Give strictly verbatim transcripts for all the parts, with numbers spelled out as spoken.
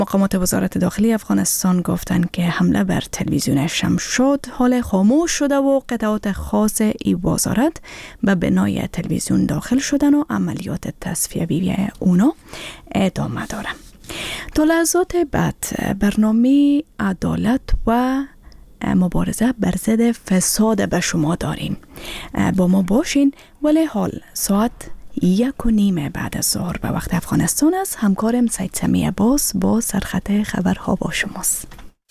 مقامات وزارت داخلی افغانستان گفتند که حمله بر تلویزیون شمشاد حال خاموش شده و قطعات خاص این وزارت به بنای تلویزیون داخل شدن و عملیات تصفیه‌ای اونا ادامه داره. تا لحظات بعد برنامه عدالت و مبارزه بر ضد فساد به شما داریم. با ما باشین. ولی حال ساعت یک و نیم بعد از ظهر به وقت افغانستان است. همکارم سید سمی عباس با سرخط خبرها با شماست.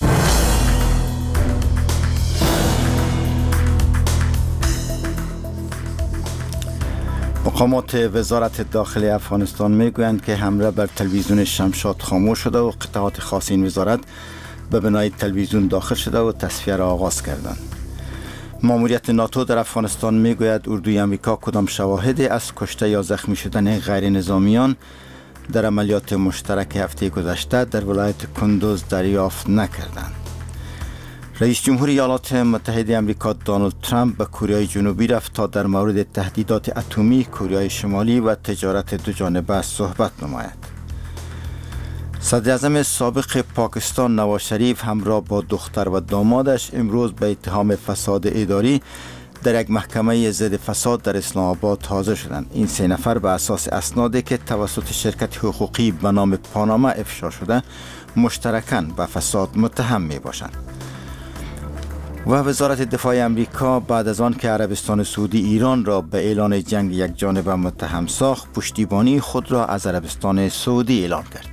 مقامات وزارت داخلی افغانستان میگویند که حمله بر تلویزیون شمشاد خاموش شده و قطعات خاص این وزارت به بنای تلویزیون داخل شده و تصفیه را آغاز کردند. ماموریت ناتو در افغانستان میگوید اردوی امریکا کدام شواهدی از کشته یا زخمی شدن غیر نظامیان در عملیات مشترک هفته گذشته در ولایت کندوز دریافت نکردند. رئیس جمهور ایالات متحده آمریکا دونالد ترامپ به کره جنوبی رفت تا در مورد تهدیدات اتمی کره شمالی و تجارت دوجانبه صحبت نماید. صدر اعظم سابق پاکستان نواز شریف همراه با دختر و دامادش امروز به اتهام فساد اداری در یک محکمه ضد فساد در اسلام آباد حاضر شدند. این سه نفر به اساس اسنادی که توسط شرکت حقوقی به نام پاناما افشا شده مشترکاً به فساد متهم می باشند. و وزارت دفاع امریکا بعد از آن که عربستان سعودی ایران را به اعلان جنگ یک جانبه متهم ساخت، پشتیبانی خود را از عربستان سعودی اعلان کرد.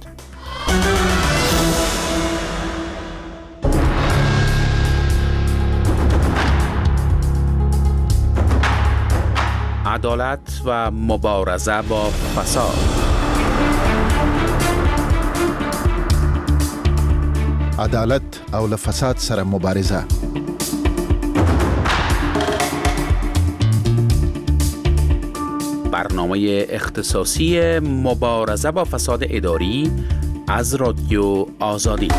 عدالت و مبارزه با فساد. عدالت او فساد سره مبارزه. برنامه اختصاصی مبارزه با فساد اداری از رادیو آزادی.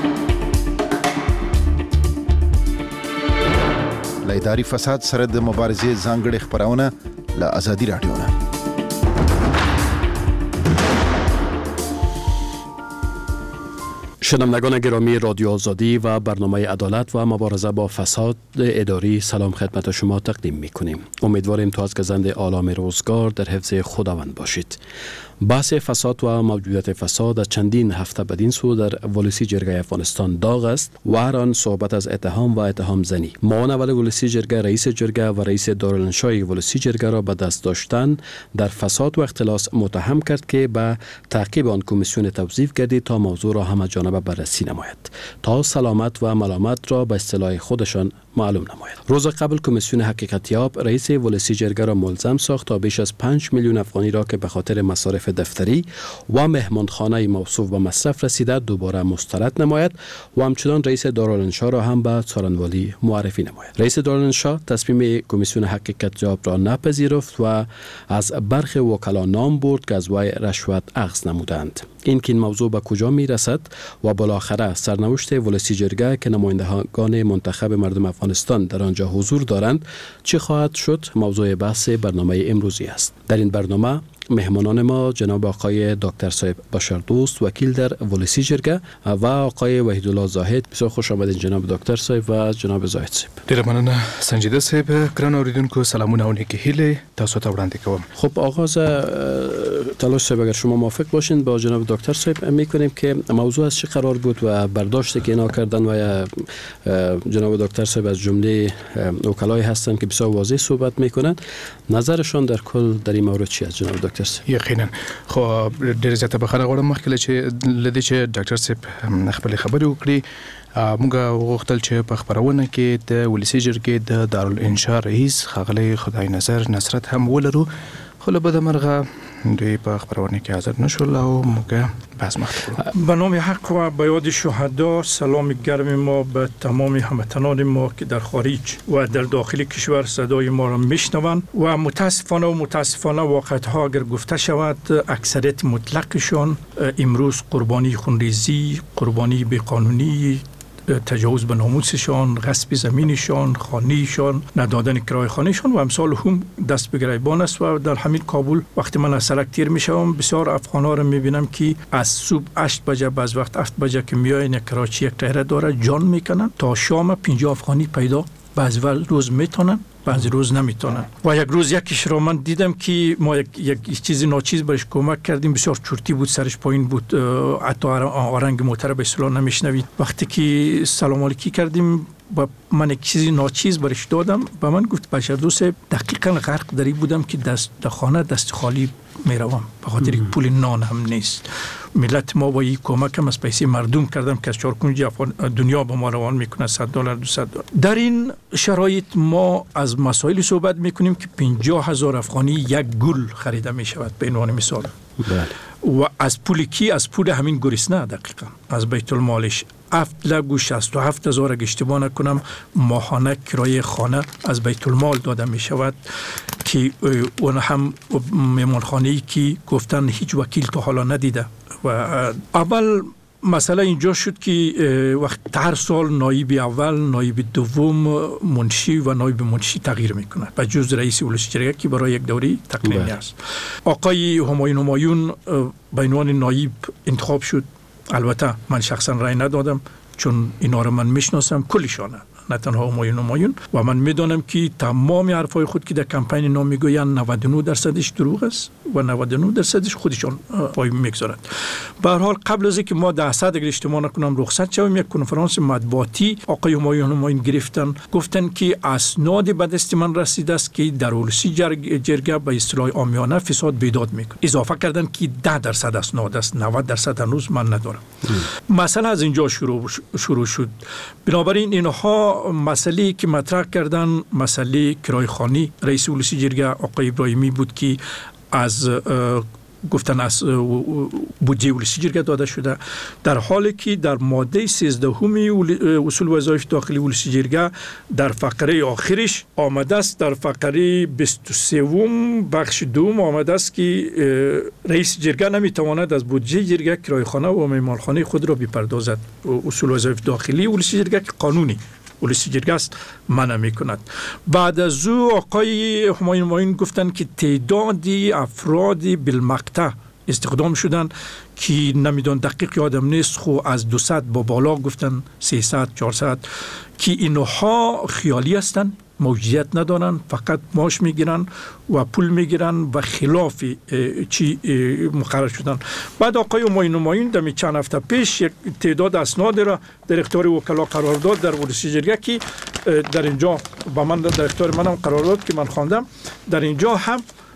لایداری فساد سره د مبارزې ځانګړې خبرونه له آزادي رادیو نه. شنوندگان گرامی رادیو آزادی و برنامه عدالت و مبارزه با فساد اداری، سلام خدمت شما تقدیم می‌کنیم. امیدواریم تا از گزند آلام روزگار در حفظ خداوند باشید. بحث فساد و موجودیت فساد از چندین هفته بدین سو در ولسی جرگه افغانستان داغ است و هر آن صحبت از اتهام و اتهام زنی. معاون اول ولسی جرگه، رئیس جرگه و رئیس دارالانشای ولسی جرگه را به دست داشتن در فساد و اختلاس متهم کرد که به تعقیب آن کمیسیون توظیف گردید تا موضوع را همه جانبه بررسی نماید تا سلامت و ملامت را به اصطلاح خودشان معلوم نماید. روز قبل کمیسیون حقیقتیاب رئیس ولسی جرگه را ملزم ساخت تا بیش از پنج میلیون افغانی را که به خاطر مصارف دفتری و مهمانخانه موصوف به مصرف رسیده دوباره مسترد نماید و همچنان رئیس دارالانشا را هم به څارنوالی معرفی نماید. رئیس دارالانشا تصمیم کمیسیون حقیقتیاب را نپذیرفت و از برخی وکلا نام برد که از وی رشوت اخذ نمودند. این که این موضوع به کجا می رسد و بالاخره سرنوشت ولسی جرگه که نمایندگان منتخب مردم افغانستان در آنجا حضور دارند چه خواهد شد موضوع بحث برنامه امروزی است. در این برنامه مهمانان ما جناب آقای دکتر صاحب بشردوست وکیل در ولسی جرگه و آقای وحیدالله زاهد. بسیار خوش آمدید جناب دکتر صاحب و جناب زاهد صاحب. ډیر مننه سنجیده صاحب. ګران اوریدونکو سلامونه او نیکی هیله تاسو ته وړاندې کوم. خب آغاز تلاش صاحب اگر شما موافق باشین با جناب دکتر صاحب میکنیم که موضوع از چه قرار بود و برداشتی که اینا کردن و جناب دکتر صاحب از جمله وکلای هستن که بسیار واضح صحبت میکنن. نظرشان در کل در این مورد چی است جناب دکتر صاحب؟ یقینا خو ډیر زیاته بخښنه غواړم مخکې چې لدې چې ډاکټر صاحب خپل خبرې وکړي. موږ وغوښتل چې په خبرونه کې د ولسی جرګې د دارالانشا رئیس ښاغلی خدای نظر نصرت هم ولرو، خو له بده مرغه دوی په خبرونه کې حاضر نشول او موږ بحث مخته کړو. به نام حق و به یاد شهدا سلام گرم ما به تمام هموطنان ما که در خارج و در داخل کشور صدای ما را میشنوند و متاسفانه و متاسفانه واقعیت‌ها اگر گفته شود اکثریت مطلقشان امروز قربانی خونریزی، قربانی بیقانونی تجاوز به ناموسشان، غصب زمینشان، خانهشان، ندادن کرای خانهشان و امثال هم دست به گریبان است. و در همین کابل وقتی من از سرک تیر میشم بسیار افغان‌ها رو میبینم که از صبح هشت بجه بعض وقت هفت بجه که میاین کراچی یک تهره داره جان میکنن تا شام پنجاه افغانی پیدا بعضی روز میتونن بعضی روز نمیتونن. و یک روز یکیش رو من دیدم که ما یک, یک چیزی ناچیز برش کمک کردیم، بسیار چرتی بود، سرش پایین بود، حتی آرنگ موتر به اصطلاح نمیشنوید. وقتی که سلام علیکی کردیم و من یک چیزی ناچیز برش دادم و من گفت بشر دوست دقیقا غرق دری بودم که دست در خانه دست خالی میروم به خاطر یک پول نان هم نیست. ملت ما با این کمک هم از پیسه مردم کردم که از چهار کنج دنیا به ما روان میکنه، صد دلار دویست دلار. در این شرایط ما از مسائل صحبت میکنیم که پنجاه هزار افغانی یک گل خریده میشود به عنوان مثال. بله. و از پول کی؟ از پول همین گریسنه دقیقا از بیت المالش. هفت لگ و شصت و هفت هزار اگه اشتباه نکنم ماهانه کرایه خانه از بیت المال داده می شود که اون هم مهمانخانه‌ای که گفتن هیچ وکیل تا حالا ندیده. و اول مسئله اینجا شد که وقت هر سال نایب اول، نایب دوم، منشی و نایب منشی تغییر میکنه و جز رئیس ولسی جرگه که برای یک دوره تقنینی است. آقای همایون همایون به عنوان نایب انتخاب شد. البته من شخصا رای ندادم چون اینا رو من میشناسم کلشانه، نه تنها همایون همایون، و من میدانم که تمام حرفای خود که در کمپین اینا میگوین نود و نه درصدش دروغ است و نود و نه درصدش خودشان پای میگذارند. به هر حال قبل از اینکه ما ده صد اگر اشتباه نکنم رخصت شویم، یک کنفرانس مطبوعاتی آقای همایون همایون گرفتن، گفتن که اسناد به دست من رسیده است که در ولسی جرگه به اصطلاح عامیانه فساد بیداد میکنه. اضافه کردن که ده درصد اسناد است، نود درصد هنوز من ندارم. مسئله از اینجا شروع شروع شد. بنابراین اینها مسئله که مطرح کردن مسئله کرایه‌خوانی، رئیس ولسی جرگه آقای ابراهیمی بود که از گفتن از بودجه ولسی جرگه داده شده، در حالی که در ماده سیزدهم اصول وظایف داخلی ولسی جرگه در فقره آخرش آمده است، در فقره بیست و سه بخش دوم آمده است که رئیس جرگه نمیتواند از بودجه جرگه کرایه‌خانه و مهمانخانه خود را بپردازد. اصول وظایف داخلی ولسی جرگه که قانونی ولسی جرگه است منع میکند. بعد از او آقای همایون همایون گفتن که تعدادی افرادی بالمقطع استخدام شدن که نمیدون دقیق یادم نیست، خو از دویست با بالا گفتن سیصد چهارصد که اینها خیالی هستن، موجودیت ندارن، فقط معاش میگیرن و پول میگیرن و خلاف چی مقرر شدن. بعد آقای همایون همایون در چند هفته پیش یک تعداد اسناد را در اختیار وکلا قرار داد در ولسی جرگه که در اینجا با من در اختیار منم قرار داد که من خواندم. در اینجا هم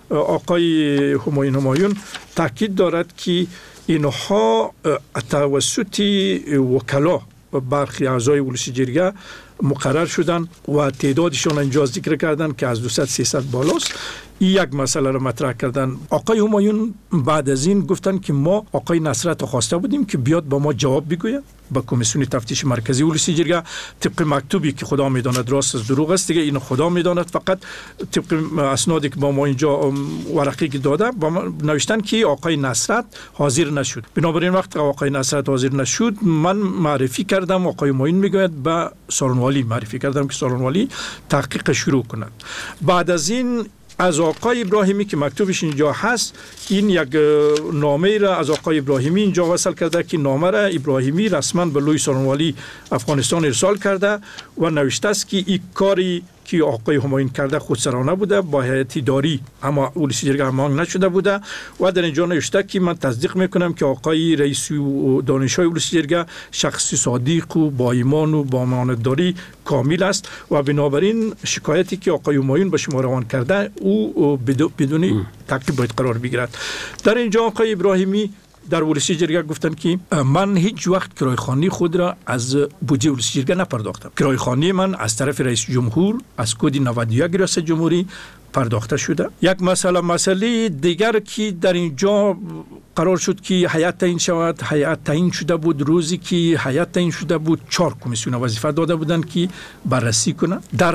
آقای همایون همایون تاکید دارد که اینها توسط وکلا و برخی اعضای ولسی جرگه مقرر شدن و تعدادشون اینجا ذکر کردن که از دویست سیصد بالاست. یک مسئله را مطرح کردن. آقای همایون بعد از این گفتن که ما آقای نصرت خواسته بودیم که بیاد با ما جواب بگوید با کمیسیون تفتیش مرکزی ولسی جرگه طبق مکتوبی که خدا میداند راست از دروغ است دیگه اینو خدا میداند، فقط طبق اسنادی که با ما اینجا ورقی که داده با ما نوشتن که آقای نصرت حاضر نشد. بنابراین وقت آقای نصرت حاضر نشد من معرفی کردم، آقای همایون میگوید به سالنوالی معرفی کردم که سالنوالی تحقیق شروع کند. بعد از این از آقای ابراهیمی که مکتوبش اینجا هست، این یک نامه را از آقای ابراهیمی اینجا وصل کرده که نامه را ابراهیمی رسما به لوی سالنوالی افغانستان ارسال کرده و نوشته است که این کاری که آقای همایون کرده خودسرانه بوده، با هیئت اداری اما ولسی جرگه هماهنگ نشده بوده و در اینجا نوشته که من تصدیق میکنم که آقای رئیس دانشگاه ولسی جرگه شخص صادق و با ایمان و با امانتداری کامل است و بنابراین شکایتی که آقای همایون به شما روان کرده او بدون تعقیب باید قرار بگیرد. در اینجا آقای ابراهیمی در ولسی جرگه گفتن که من هیچ وقت کرایه‌خوانی خود را از بودجه ولسی جرگه نپرداختم. کرایه‌خوانی من از طرف رئیس جمهور از کد نود و یک ریاست جمهوری پرداخته شده. یک مسئله مسئله دیگر که در اینجا قرار شد که هیئت تعیین شود، هیئت تعیین شده بود. روزی که هیئت تعیین شده بود چهار کمیسیون وظیفه داده بودند که بررسی کنند. در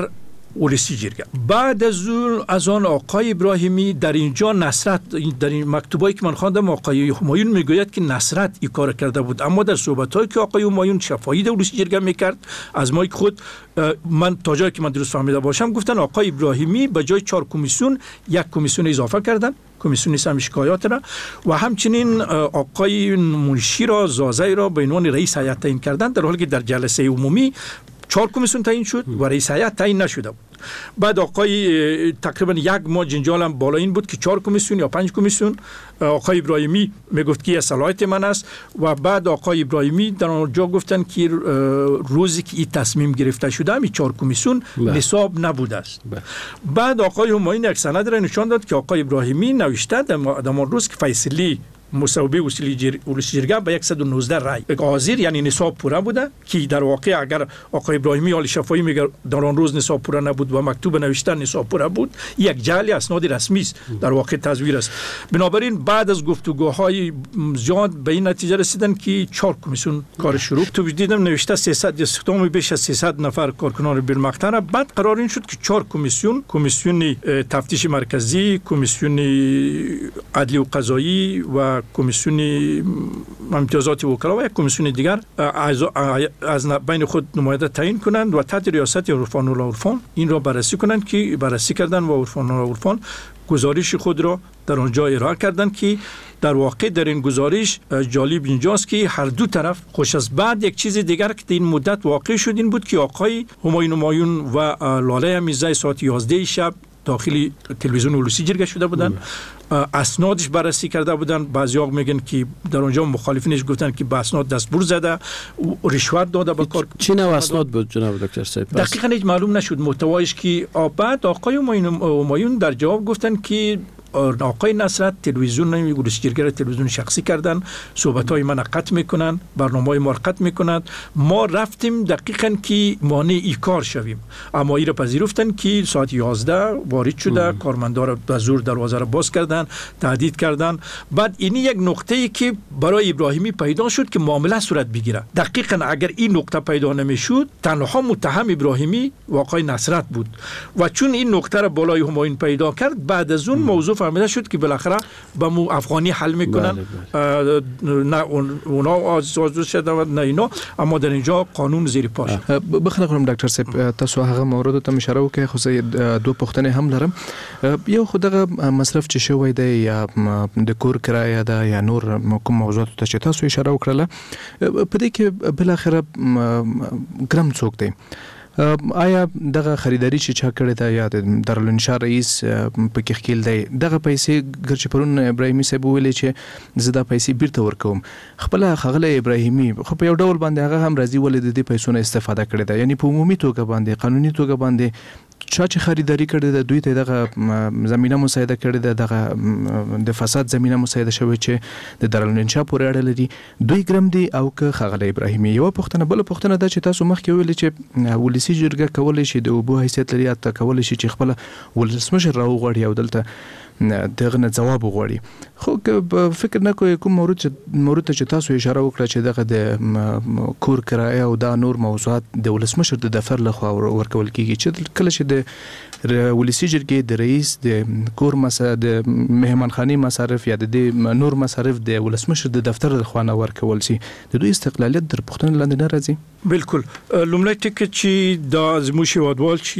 ولسی جرگه. بعد از اون از آن آقای ابراهیمی در اینجا نصرت، در این مکتوبایی که من خواندم آقای همایون میگوید که نصرت این کار کرده بود، اما در صحبت‌هایی که آقای همایون شفاهی در ولسی جرگه میکرد از مایک خود، من تا جایی که من درست فهمیده باشم گفتن آقای ابراهیمی به جای چهار کمیسیون یک کمیسیون اضافه کردن، کمیسیون سم شکایات را، و همچنین آقای منشی را زازی را به عنوان رئیس هیئت تعیین کردن، در حالی که در جلسه عمومی چهار کمیسیون تعیین شد و رئیس هیئت تعیین نشده بود. بعد آقای تقریبا یک ماه جنجال هم بالا این بود که چهار کمیسیون یا پنج کمیسیون. آقای ابراهیمی میگفت که صلاحیت من است و بعد آقای ابراهیمی در اونجا گفتن که روزی که این تصمیم گرفته شده همی چهار کمیسیون نصاب نبوده است. بعد آقای همایون یک سند را نشان داد که آقای ابراهیمی نوشته در اون روز که فیصلی مصوبه ولسی جرگه به صد و نوزده رای حاضر، یعنی نصاب پوره بوده، که در واقع اگر آقای ابراهیمی عالی شفاهی میگه در آن روز نصاب پوره نبود و مکتوب نوشتن نصاب پوره بود، یک جعل اسناد رسمی است، در واقع تزویر است. بنابراین بعد از گفتگوهای زیاد به این نتیجه رسیدن که چهار کمیسیون کار شروع. تو دیدم نوشته سیصد استخدام بیش از سیصد نفر کارکنان بالمقطع. بعد قرار این شد که چهار کمیسیون، کمیسیون تفتیش مرکزی، کمیسیون عدلی و قضایی و کمیسیون امتیازات وکلا و یک کمیسیون دیگر از, از بین خود نماینده تعیین کنند و تحت ریاست عرفان الله عرفان این را بررسی کنند، که بررسی کردن و عرفان الله عرفان گزارش خود را در آنجا ارائه کردند، که در واقع در این گزارش جالب اینجاست که هر دو طرف خوش از بعد یک چیز دیگر که در این مدت واقع شد این بود که آقای همایون همایون و لاله میرزایی ساعت یازده شب داخل تلویزیون ولسی جرگه شده بودن، اسنادش بررسی کرده بودن. بعضی‌ها میگن که در اونجا مخالفینش گفتن که به اسناد دستور زده و رشوت داده به کار. چی نوع اسناد بود جناب دکتر صاحب؟ دقیقاً هیچ معلوم نشد محتوایش. که بعد آقای همایون در جواب گفتن که آقای نصرت تلویزیون ولسی جرگه را تلویزیون شخصی کردن، صحبت‌های من قطع میکنن، برنامه‌های ما قطع میکنند. ما رفتیم دقیقاً که مانع این کار شویم، اما این را پذیرفتن که ساعت یازده وارد شده، کارمندا را به زور دروازه را باز کردن، تهدید کردن. بعد این یک نقطه‌ای که برای ابراهیمی پیدا شد که معامله صورت بگیره. دقیقاً اگر این نقطه پیدا نمیشد تنها متهم ابراهیمی و آقای نصرت بود، و چون این نقطه را بالای همایون پیدا کرد، بعد از اون موضوع فهمیده شد که بالاخره با مو افغانی حل میکنن. بله بله. نه اونا آزاد شده و نه اینا، اما در اینجا قانون زیر پاش. بخنه کنم دکتر صاحب، تاسو هغه موارد ته اشاره وکړه، خو زه دوه پوښتنې هم لرم. یو خو دغه مصرف چې شوی دی یا د کور کرایه ده یا نور کوم موضوعات ته چې تاسو اشاره وکړه، په دې کې بل اخره ګرم څوک دی؟ آیا دغه خریداری چې چا کړی دا یا د دارالانشا رئیس پکې خکیل دی، دغه پیسې ګرچې پرون ابراهیمي صاحب ویلي چې زه دا پیسې بیرته ورکوم، خپل خغله ابراهیمي خو په یو ډول باندې هغه هم راضي ولې د دې پیسو نه استفاده کړې ده، یعنی په عمومي توګه باندې قانوني توګه باندې چا چې خریداری کړی ده دوی ته دغه زمينه مساعده کړی ده، دغه د فساد زمينه مساعده شوی چې د دارالانشا پورې اړه لري، دوی ګرم دي او که خغله ابراهیمي. یو پښتنه بل پښتنه دا چې تاسو مخکې ویل چې ولسی جرګه کولای شي د اوبو حیثیت لري، اته کولای شي چې خپل ولسمشر راوغړي او دلته دغه نه جواب وغوړي. خو که فکر نه کوی کوم مورد چې مورد ته چې تاسو اشاره وکړه چې دغه د کور کرایه او دا نور موضوعات د ولسمشر د دفتر لخوا ورکول کیږي، چې کله چې د ولسی جرګې د رئیس د کور مسا د مهمانخاني مصارف یا د نور مصارف د ولسمشر د دفتر لخوا نه ورکول شي، د دوی استقلالیت در پښتون لاندې نه راځي. بالکل لومړی ټکی چې دا زموږ هیوادوال چې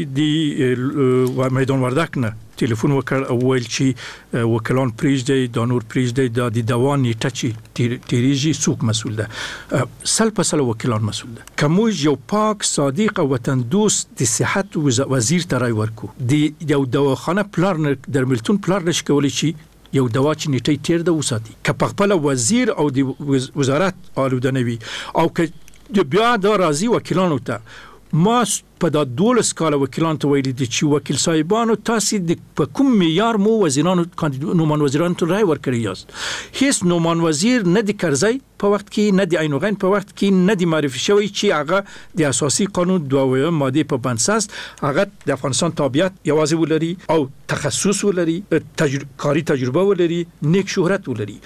د میدان وردک نه تلیفون وکړ او ویل چې وکیلان پریږدي دا نور پریږدي دا د دوان نیټه چې تیریږي څوک مسؤل ده؟ سل په سل وکیلان مسؤل ده. که موږ یو پاک صادق او وطن دوست د صحت وزیر ته رای ورکو، د یو دواخانه پلار در ملتون پلار نشي کولی چې یو دوا چې نیټه تیر ده وساتي، که په خپل وزیر او د وزارت آلوده نوي او که بیا دا راځي وکیلانو ته. ما په دا دولس کاله وکیلان ته ویلي دي چې وکیل صاحبانو تاسو د په کوم معیار مو وزیرانو نومان وزیرانو ته رای ورکړی یاست؟ هیڅ نومان وزیر نه د کرزی په وخت کې، نه د عینوغین په وخت کې، نه د معرفي شوی چې هغه د اساسي قانون دوه ماده په بنساس هغه د افغانستان تابعیت یوازې ولري او تخصص ولري، تجر... کاری تجربه ولري، نیک شهرت ولري.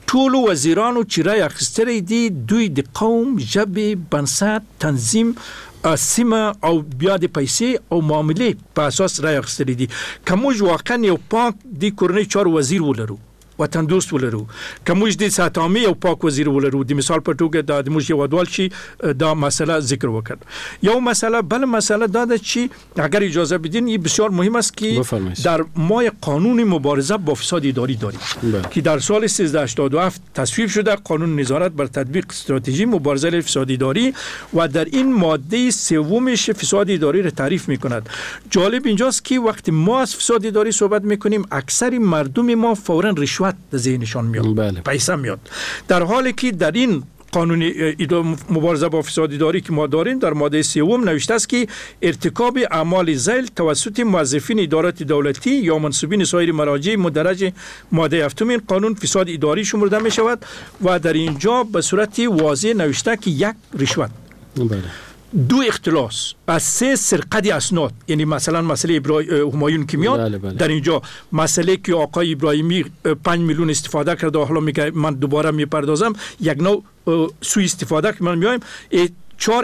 ټولو وزیرانو چې رای اخیستلی دي دوی د قوم، ژبې، بنسټ، تنظیم، سیمه او بیا د پیسې او معاملې په اساس رای اخیستلی دي. که موږ واقعا یو پاک د کورنۍ چارو وزیر ولرو، وطن دوست ولرو، که موږ د ساتامي او پاک وزیر ولرو، د مثال په توګه د موږ هیوادوال شي دا مسئله ذکر وکړ. یو مسئله بل مسئله دا ده چې اگر اجازه بدین این بسیار مهم است که در ما قانون مبارزه با فساد اداری داریم که در سال سیزده هشتاد و هفت تصویب شده، قانون نظارت بر تطبیق استراتژی مبارزه علیه فساد اداری، و در این ماده سومش فساد اداری را تعریف میکند. جالب اینجاست که وقتی ما از فساد اداری صحبت میکنیم اکثر مردم ما فورا رشوت در ذهنشان میاد، بله. پیسه میاد، در حالی که در این قانون مبارزه با فساد اداری که ما داریم در ماده سوم نوشته است که ارتکاب اعمال ذیل توسط موظفین ادارات دولتی یا منصوبین سایر مراجع مدرج ماده هفتم این قانون فساد اداری شمرده می شود و در اینجا به صورت واضح نوشته که یک رشوت، بله. دو اختلاس و سه سرقت اسناد، یعنی مثلا مسئله همایون که میاد، بله بله. در اینجا مسئله که آقای ابراهیمی پنج میلیون استفاده کرده، حالا میگه من دوباره میپردازم، یک نوع سوء استفاده که من میایم. چهار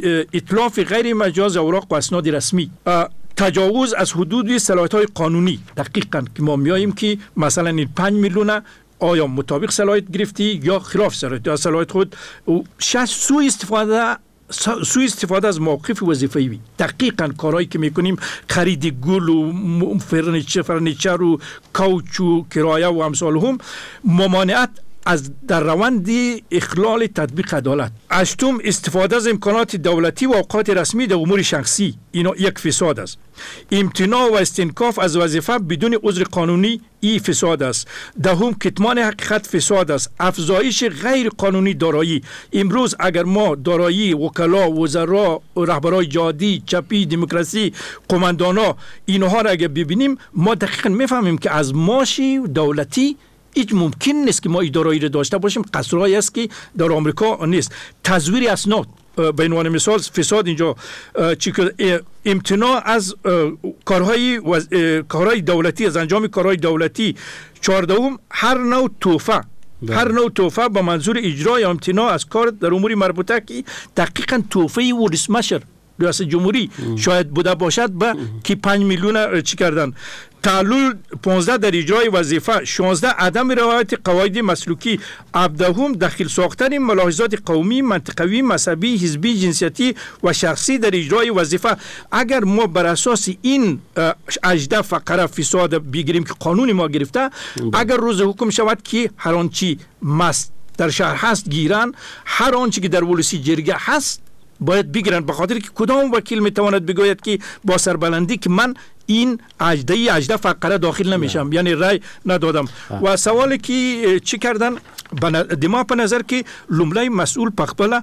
اتلاف غیر مجاز اوراق و اسناد رسمی، تجاوز از حدود صلاحیت‌های قانونی، دقیقاً که ما میایم که مثلا این پنج میلیون آیا مطابق صلاحیت گرفتی یا خلاف صلاحیت یا صلاحیت خود. شش سوء استفاده سوء استفاده از موقف وظیفه‌ای، دقیقاً کارهایی که میکنیم، خرید گل و فرنیچر فرنیچر و کاوچ و کرایه و امثال هم، ممانعت از در روند اخلال تطبیق عدالت. هشتم استفاده از امکانات دولتی و اوقات رسمی در امور شخصی، اینا یک فساد است. امتناع و استنکاف از وظیفه بدون عذر قانونی، این فساد است. دهم کتمان حقیقت فساد است. افزایش غیر قانونی دارایی، امروز اگر ما دارایی وکلا، وزرا، رهبرای جهادی، چپی، دموکراسی، قماندانا اینها را اگر ببینیم، ما دقیقاً میفهمیم که از ماشی دولتی هیچ ممکن نیست که ما ادارایی را داشته باشیم. قصرهایی است که در آمریکا نیست. تزویر اسناد به عنوان مثال فساد اینجا، چی که امتناع از کارهای کارهای دولتی، از انجام کارهای دولتی. چهاردهم هر نوع توفه هر نوع توفه با منظور اجرا یا امتناع از کار در امور مربوطه که دقیقاً توفه و رسمشر ریاست جمهوری شاید بوده باشد به که پنج میلیون چی کردن. تعلل پانزده در اجرای وظیفه. شانزده عدم رعایت قواعد مسلوکی. هفدهم دخیل ساختن ملاحظات قومی، منطقوی، مذهبی، حزبی، جنسیتی و شخصی در اجرای وظیفه. اگر ما بر اساس این هجده فقره فساد بگیریم که قانون ما گرفته، اگر روز حکم شود که هر آنچه مست در شهر هست گیرن، هر آنچه که در ولسی جرگه هست باید بگیرن، به خاطر که کدام وکیل میتواند بگوید که با سربلندی که من این اجده اجده فقره داخل نمیشم، یعنی رای ندادم. و سوالی که چی کردن دما په نظر کې لومړی مسئول په خپل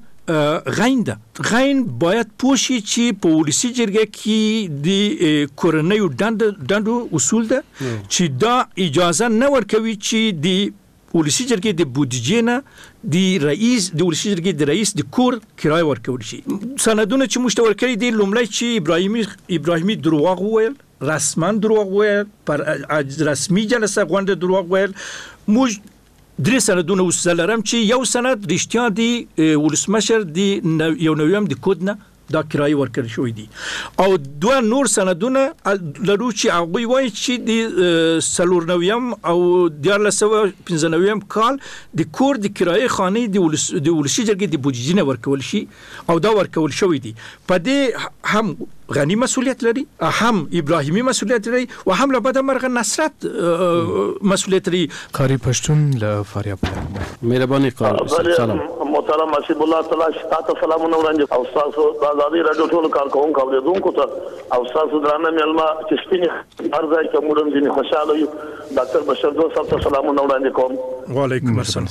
غین ده. غین باید پوشی چې په ولسی جرګه کې د کورنیو دند دندو اصول ده چې دا اجازه نه ورکوي چې د ولسی جرګې د بودیجې نه د رئیس د ولسی جرګې د رئیس د کور کرایه ورکول شي. سندونه چې موږ ته ورکړي دي، لومړی چې ابراهیمی ابراهیمی دروغ وویل، رسما دروغ وویل، پر رسمي جلسه غونډه دروغ وویل. موږ درې سندونه اوس لرم چې یو سند رښتیا دی ولسمشر دی یو نویم د کود نه دا کرایه ورکړل شوی دی، او دوه نور سندونه لرو چې هغوی وایي چې د څلور نویم او دیارلس سوه پنځه نویم کال د کور د کرایه خانې د ولسي جرګې د بودیجې نه ورکول شي، او دا ورکول شوی دی. په دې هم غنی مسئولیت لري، هم ابراهیمی مسئولیت لري، و هم له بده مرغه نصرت مسئولیت لري. قاری پښتون له فاریاب. مهرباني قاری سلام. محترم حسیب الله تعالی تاسو سلامونه وړاندې او تاسو د ازادي رادیو ټول کارکونکو اوریدونکو ته او تاسو درانه ملما چې سپینې ارزای کوم دې خوشاله یو ډاکټر بشیر دوست تاسو سلامونه وړاندې کوم. وعلیکم السلام.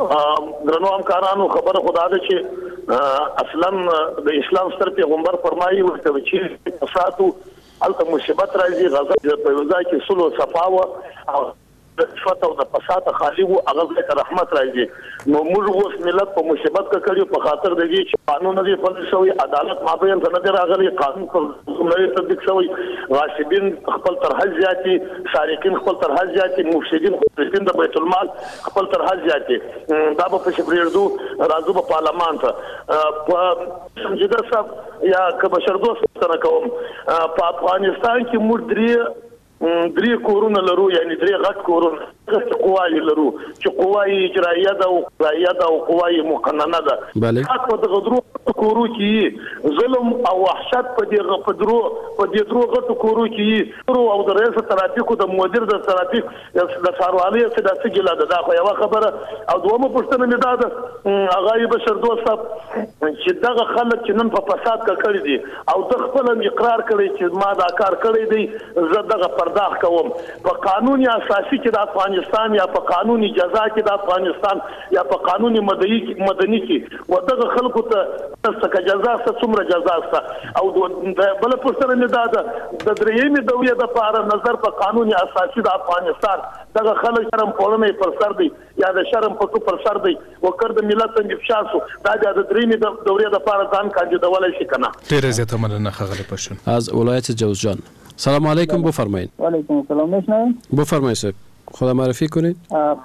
درنو همکارانو، خبر خدا دې چې اصلا د اسلام ستر پیغمبر فرمایي ورته چې فسادو الته مصیبت راځي، غضب په وځای کې صلح او صفا او رشوت او د فساد خالی وو هغه ځکه رحمت راځي. نو موږ اوس ملت په مصیبت کې کړیو په خاطر د دې چې قانون نه دی پلی شوی، عدالت مابین څه نه دی راغلی، قانون پر نه تطبیق شوی، غاصبین خپل طرح زیاتی، سارقین خپل طرح زیاتی، مفسدین مفسدین د بیت المال خپل طرح زیاتی. دا به په شپریردو راځو په پارلمان ته په سمجیده صاحب یا که بشردوست سره کوم. په افغانستان کې موږ درې درې کورونه لرو، یعنی درې غټ کورونه چې قواي لرو، چې قواي اجرائیه ده او قضاییه ده او قواي مقننه ده. بله په دغه درو کورو کې ظلم او وحشت په دغه په درو په دې درو غټو کورو کې او د رئیس ترافیکو د مدیر د ترافیک د ساروالي څخه د سګلا ده. دا خو یو خبره. او دومره پښتنه مې دا ده هغه بشردوست صاحب چې دغه خلک چې نن په فساد کې کړی دي او د خپل اقرار کړی چې ما دا کار کړی دی، زه دغه پرداخ کوم په قانوني اساسي کې د افغانستان یا په قانوني جزا کې د افغانستان یا په قانوني مدني مدني کې و دغه خلکو ته څه جزا څه څومره جزا څه. او بل پښتنه مې دا ده د درېیمې دورې د پاره نظر په قانوني اساسي د افغانستان دغه خلک شرم پوړنه پر سر دی یا د شرم پټو پر سر دی وکړ د ملت څنګه فشاسو دا د درېیمې دورې د پاره ځان کاندیدولای شي کنه. ډیره زیاته مننه خغلی پښتون از ولایت جوزجان. سلام علیکم، بفرمایید. و علیکم السلام. میشنوید؟ بفرمایید صاحب، خدا معرفی کنید.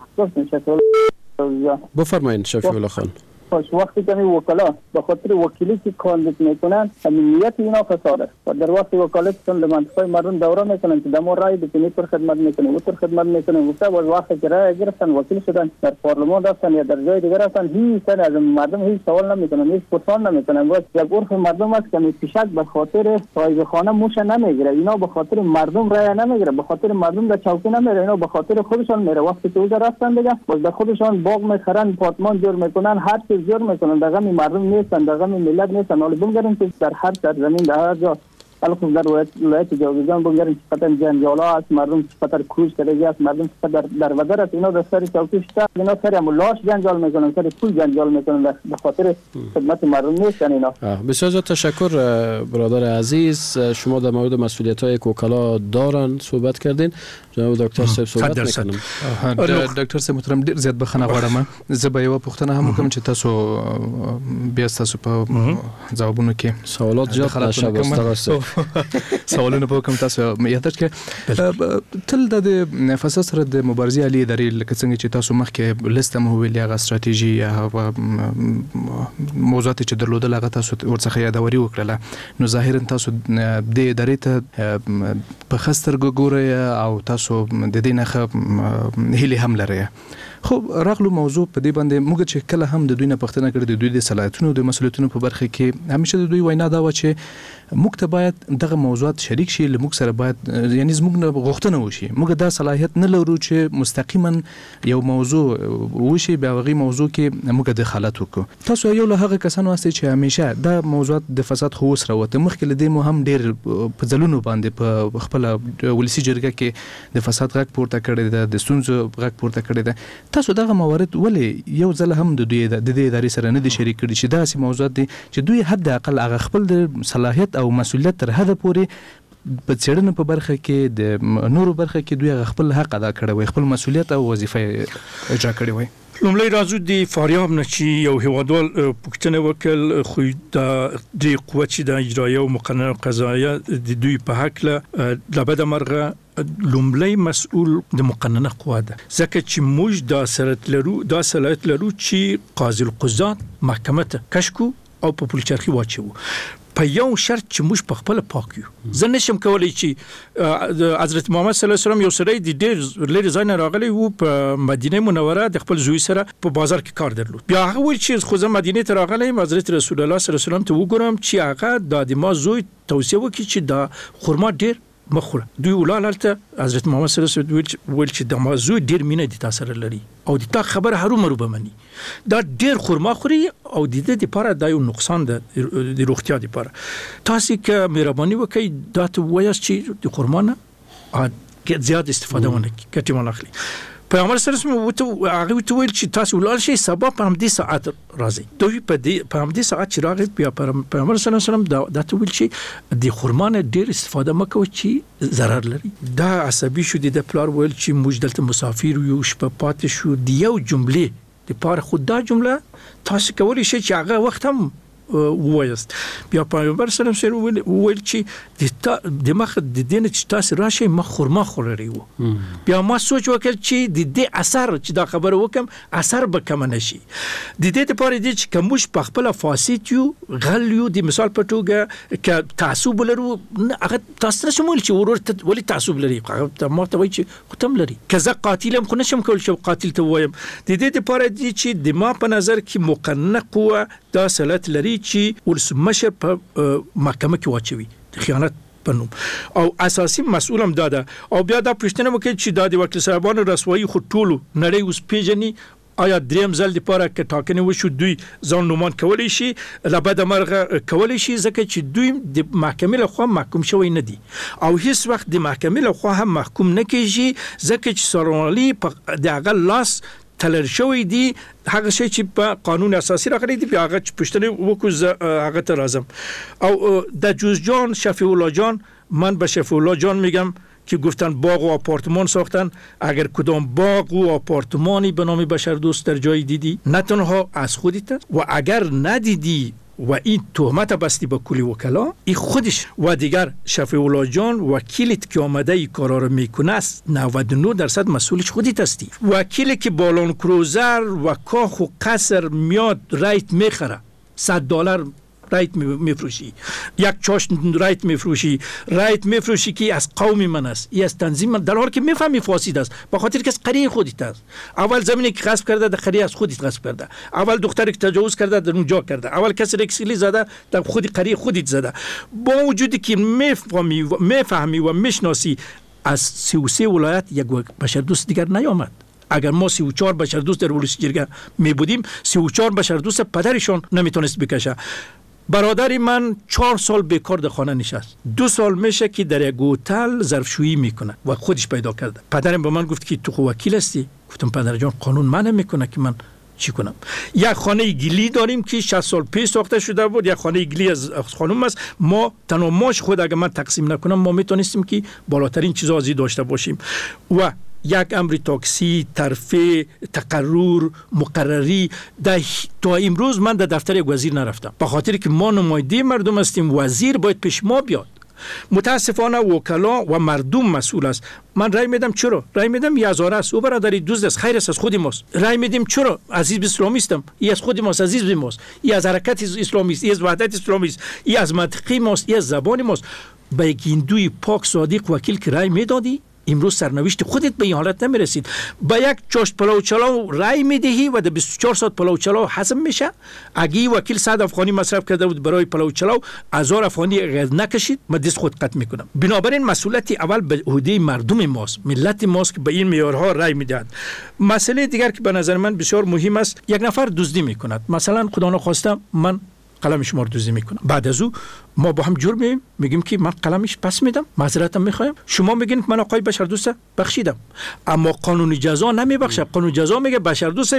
بفرمایید شفیع الله خان. خوش وقتی که وکلا به خاطر وکیلی که کاندید میکنن امنیت اینا فساد است و در وقت وکالتشون به منطقه مردم دوره میکنن که دمو رای بکنید پر خدمت میکنن و پر خدمت میکنن گفته باز وقتی که رای گرفتن وکیل شدن در پارلمان رفتن یا در جای دیگر رفتن هیچ سر از مردم هیچ سوال نمیکنن، هیچ پرسان نمیکنن. باز یک عرف مردم است که پیشک به خاطر صاحب خانه موش نمیگیره، اینا به خاطر مردم رای نمیگیره، به خاطر مردم در چوکی نمیره، اینا به خاطر خودشان میره. وقتی که اونجا رفتن دیگه باز به خودشان باغ میخرن، آپارتمان جور میکنن، هر چیز جور میکنن. در غم مردم نیستن، در غم ملت نیستن. حالا بگذاریم که در هر سرزمین در هر جا الان در ولایت جوزجان بگذاریم که خاطر جنجالا است، مردم خاطر کوچ کردگی است، مردم خاطر در وزارت است، اینا در سر چوکی شتا اینا سر ملاش جنجال میکنن، سر پول جنجال میکنن، به خاطر خدمت مردم نیستن اینا. بسیار زیاد تشکر برادر عزیز. شما در مورد مسئولیت‌های وکلا دارن صحبت کردین. جناب دکتر صاحب صحبت میکنم. دکتر صاحب محترم ډیر زیات بخښنه غواړم. زه به یو پوښتنه هم وکړم چې تاسو بیا تاسو په ځوابونو کې سوالات زیات نشه واستغاثه سوالونه به کوم تاسو یاداش کې تل د فساد سره د مبارزې علي ادارې لکه څنګه چې تاسو مخکې لسته مو ویلې هغه استراتیژي یا موضوعات چې درلودل هغه تاسو ورڅخه یادوري وکړه. نو ظاهرا تاسو د ادارې ته په خستر ګورئ او تاسو د دې نه هیله هم لرئ. خو راغلو موضوع په دې باندې موږ چې کله هم د دوی نه پښتنه کړې د دوی د صلاحیتونو د مسولیتونو په برخه کې همیشه د دوی وینا دا و چې موږ ته باید دغه موضوعات شریک شي، له موږ سره باید یعنی زموږ نه غوښتنه وشي. موږ دا صلاحیت نه لرو چې مستقیما یو موضوع وشي بیا هغه موضوع کې موږ دخالت وکړو. تاسو یو له هغه کسانو یاست چې همیشه دا موضوعات د فساد خو سره وته مخکې له دې مو هم ډیر په ځلونو باندې په خپل ولسی جرګه کې د فساد غږ پورته کړی دی، د ستونزو غږ پورته کړی دی. تاسو دغه موارد ولې یو ځل هم د دوی د دې ادارې سره نه دي شریک کړي چې دا سي موضوعات دي چې دوی حد اقل هغه خپل د صلاحیت او مسؤلیت تر حد پورې په څېړنه په برخه کې د نورو برخه کې دوی خپل حق ادا کړی وي، خپل مسؤلیت او وظیفه اجرا کړی وي. لومړی راځو د فاریاب نه چې یو هیوادوال پوښتنه وکړ خو د قوه چې د اجرایه او مقننه قضاییه د دوی په حق له لبد مرغه لومړی مسؤل د مقننه قوه ده، ځکه چې موږ دا صلاحیت لرو دا صلاحیت لرو چې قاضي القضات محکمه ته کشکو او په پولیچرخي واچو په یو شرط چې موږ په خپل پاک یو. زه نشم کولای چې حضرت محمد صلی الله علیه وسلم یو سړی د ډېر لري ځای نه راغلی وو په مدینه منوره د خپل زوی سره په بازار کې کار درلود. بیا هغه وایي چې خو زه مدینه ته راغلی حضرت رسول الله صلی الله علیه وسلم ته وګورم چې هغه د ما زوی توصیه وکړي چې دا خرما ډېر مخوره. دوی ولالته حضرت محمد صلی الله علیه وسلم ویل چې د ما زوی ډېر مینه دي تاسو سره لري او د تا خبر هرو مرو بمني دا ډېر خرما خوري او د دې لپاره دا یو نقصان ده د روغتیا لپاره. تاسو که مهرباني وکړئ دا ته وایاست چې د خرما نه زیات استفاده ونه کړئ، ګټه ونه اخلي. پیغمبر صلی الله علیه و آله هغه ته ویل چې تاسو ولال شي سبا په همدې ساعت راځي. دوی په دې په همدې ساعت چې راغی بیا پیغمبر صلی الله علیه و سلم دا د ته ویل چې د خرمانه ډیر استفاده مکو چې ضرر لري. دا عصبي شو د پلار ویل چې موږ دلته مسافر یو شپه پاتې شو د یو جمله د پاره خود دا جمله تاسو کولی شئ چې هغه وخت هم وایست. بیا پیغمبر صلی الله علیه و آله ویل چې د مخ د دین چې تاسو راشي ما خرما خوري وو. بیا ما سوچ وکړ چې د دې اثر چې دا خبره وکم اثر به کم نشي. د دې لپاره دي چې کومش په خپل فاسد یو غل یو د مثال په توګه ک تعصب لرو هغه تاسو شمول چې ورور ولې تعصب لري هغه ما ته وایي چې ختم لري کزه قاتلم خو نشم کول چې قاتل ته وایم. د دې لپاره دي چې د ما په نظر کې مقننه قوه دا سلط لري چې ولسمشر په محکمه کې واچوي د خیانت په نوم او اساسي مسؤل هم داده. او بیا دا پوښتنه وکړي چې دا د وکیل صاحبانو رسوایی خو ټولو نړۍ اوس پیژني آیا دریم ځل لپاره کې ټاکنې وشو دوی ځان نومان کولی شي لبد مرغه کولی شي ځکه چې دوی د محکمې له خوا محکوم شوی نه دي او هیڅ وخت د محکمې له خوا هم محکوم نه کیږي ځکه چې سرونالي په دغه لاس تلر شوی دی هغه شی چې په قانون اساسي راغلی دی. بیا هغه پښتنه وکړو هغه ته راځم او د جوز جان شفیع الله جان من به شفیع الله جان میگم که گفتن باغ و آپارتمان ساختن. اگر کدام باغ و آپارتمانی به نام بشردوست در جایی دیدی نه تنها از خودت و اگر ندیدی و این تهمت بستی با کلی وکلا این خودش و دیگر شفیع الله جان وکیلت که آمده ای کارا رو میکنه است نود و نه درصد مسئولش خودت هستی. وکیلی که بالون کروزر و کاخ و قصر میاد رایت میخره صد دلار رایت میفروشی یک چاشت رایت میفروشی رایت میفروشی که از قوم من است ای از تنظیم من در حالی که میفهمی فاسد است به خاطر که از قریه خودت است. اول زمینی که غصب کرده در قریه از خودت غصب کرده اول دختری که تجاوز کرده در اونجا کرده اول کسی را اکسیلی زده در خود قریه خودت زده. با وجودی که میفهمی و میفهمی و میشناسی از سی و سه ولایت یک بشردوست دیگر نیامد. اگر ما سی و چهار بشردوست در ولایت جرگه می بودیم سی و چهار بشردوست پدرشون نمیتونست بکشه. برادری من چهار سال بیکار در خانه نشست. دو سال میشه که در یک هتل ظرفشویی میکنه و خودش پیدا کرده. پدرم به من گفت که تو خو وکیل هستی؟ گفتم پدر جان قانون منع میکنه که من چی کنم. یک خانه گلی داریم که شصت سال پیش ساخته شده بود. یک خانه گلی از خانم است. ما تنها ماش خود اگر من تقسیم نکنم ما میتونستیم که بالاترین چیزا ازی داشته باشیم. و یک امر تاکسی، ترفیع، تقرر، مقرری در تا امروز من در دفتر یک وزیر نرفتم به خاطر که ما نماینده مردم هستیم. وزیر باید پیش ما بیاد. متاسفانه وکلا و مردم مسئول است. من رای میدم چرا؟ رای میدم یزاره است او برادری دوست است خیر است از خود ماست. رای میدیم چرا؟ عزیز اسلامی هستم ای از خود ماست عزیز ماست ای از حرکت اسلامی است ای از وحدت اسلامی است ای از منطقه ماست ای از زبان ماست. به یک هندوی پاک صادق وکیل که رای میدادی امروز سرنوشت خودت به این حالت نمیرسید. با یک چاشت پلاو چلاو رای میدهی و در بیست و چهار ساعت پلاو چلاو حسم میشه. اگه وکیل صد افغانی مصرف کرده بود برای پلاو چلاو هزار افغانی غیر نکشید من دست خود قطع میکنم. بنابراین مسئولیت اول به عهده مردم ماست ملت ماست که به این معیارها رای میدهد. مسئله دیگر که به نظر من بسیار مهم است یک نفر دزدی میکند مثلا خدا نخواسته من قلم شما رو دزدی میکنم بعد از او ما با هم جرم میگیم میگیم که من قلمش پس میدم معذرتم میخوایم شما میگین من آقای بشردوست بخشیدم اما قانون جزا نمیبخشه. قانون جزا میگه بشردوست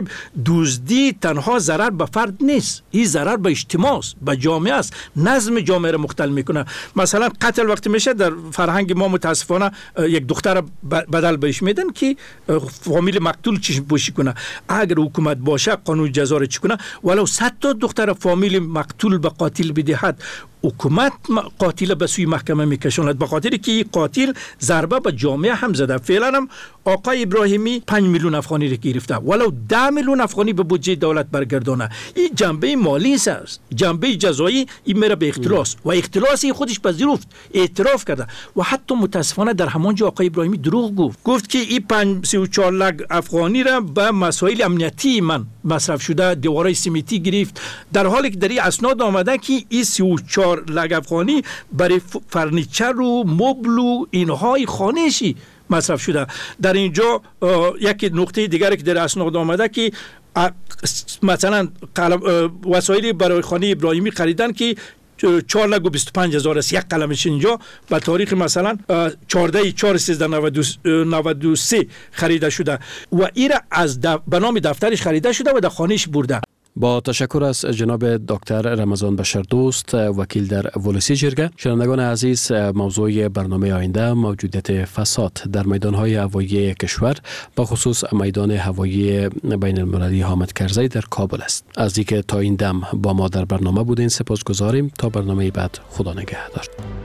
دزدی تنها ضرر به فرد نیست این ضرر به اجتماع است به جامعه است نظم جامعه رو مختل میکنه. مثلا قتل وقتی میشه در فرهنگ ما متاسفانه یک دختر بدل بهش میدن که فامیل مقتول چشم پوشی کنه. اگر حکومت باشه قانون جزا رو چی کنه ولو صد تا دختر فامیل مقتول به قاتل بدهد حکومت قاتل به سوی محکمه میکشاند به خاطر که قاتل ضربه به جامعه هم زده. فعلا هم آقای ابراهیمی پنج میلیون افغانی را گرفته ولو ده میلیون افغانی به بودجه دولت برگردانه. این جنبه مالی است جنبه جزایی این میره به اختلاس و اختلاس خودش پذیرفت اعتراف کرده و حتی متاسفانه در همان جا آقای ابراهیمی دروغ گفت گفت که این پنج سی و چهار لک افغانی را به مسائل امنیتی من مصرف شده دیوارای سیمنتی گرفت در حالی که در این اسناد آمده که این سی و چهار لک افغانی برای فرنیچر و مبل و اینهای خانه‌شی مصرف شده. در اینجا یک نقطه دیگری که در اسناد آمده که مثلا وسایلی برای خانه ابراهیمی خریدن که چهار لاک و بیست و پنج هزار است یک قلمش اینجا به تاریخ مثلا چهارده چهار سیزده نود و سه خریده شده و این از دف... به نام دفترش خریده شده و در خانهش برده. با تشکر از جناب دکتر رمضان بشردوست، وکیل در ولسی جرگه. شنوندگان عزیز، موضوع برنامه آینده موجودیت فساد در میدانهای هوایی کشور، با خصوص میدان هوایی بین المللی حامد کرزی در کابل است. از اینکه تا این دم با ما در برنامه بودین سپاسگزاریم. تا برنامه بعد، خدا نگهدار.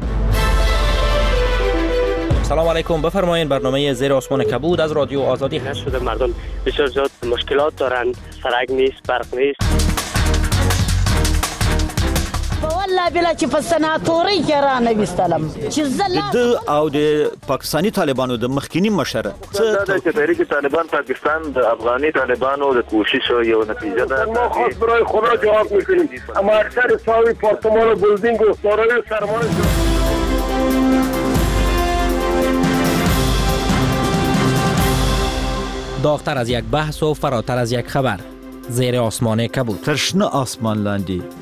سلام علیکم، بفرمایید. برنامه زیر آسمان کبود از رادیو آزادی هست. شده مردم بسیار زیاد مشکلات دارن، سرک نیست، برق نیست. والله بلا چې په سناتوري کې را نه وستلم چې زلا د او د پاکستانی طالبانو د مخکینی مشر څه د تحریک طالبان پاکستان د افغاني طالبانو د کوشش یو نتیجه ده. ما خاص برای خدا جواب میکنیم، اما اکثر ساوی پارتمان بلدینگ و سرای سرمایه داغتر از یک بحث و فراتر از یک خبر. زیر آسمان کبود. تشنه آسمان لاندی